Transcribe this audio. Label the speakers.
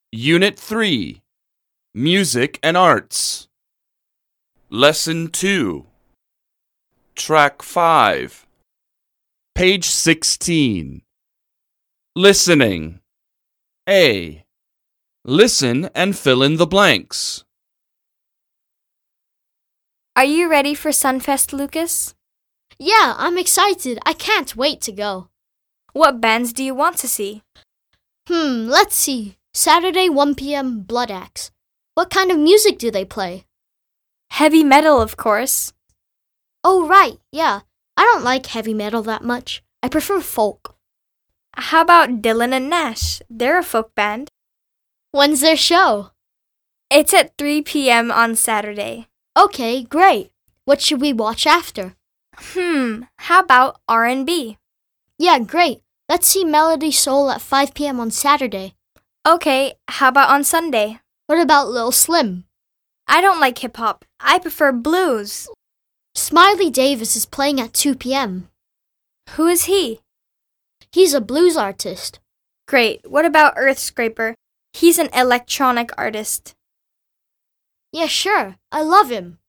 Speaker 1: Unit 3, Music and Arts. Lesson 2, Track 5, Page 16. Listening. A. Listen and fill in the blanks.
Speaker 2: Are you ready for Sunfest, Lucas?
Speaker 3: Yeah, I'm excited. I can't wait to go.
Speaker 2: What bands do you want to see?
Speaker 3: Let's see. Saturday, 1 p.m., Blood Axe. What kind of music do they play?
Speaker 2: Heavy metal, of course.
Speaker 3: Oh, right, yeah. I don't like heavy metal that much. I prefer folk.
Speaker 2: How about Dylan and Nash? They're a folk band.
Speaker 3: When's their show?
Speaker 2: It's at 3 p.m. on Saturday.
Speaker 3: Okay, great. What should we watch after?
Speaker 2: How about R&B?
Speaker 3: Yeah, great. Let's see Melody Soul at 5 p.m. on Saturday.
Speaker 2: Okay, how about on Sunday?
Speaker 3: What about Lil Slim?
Speaker 2: I don't like hip-hop. I prefer blues.
Speaker 3: Smiley Davis is playing at 2 p.m.
Speaker 2: Who is he?
Speaker 3: He's a blues artist.
Speaker 2: Great. What about Earthscraper? He's an electronic artist.
Speaker 3: Yeah, sure. I love him.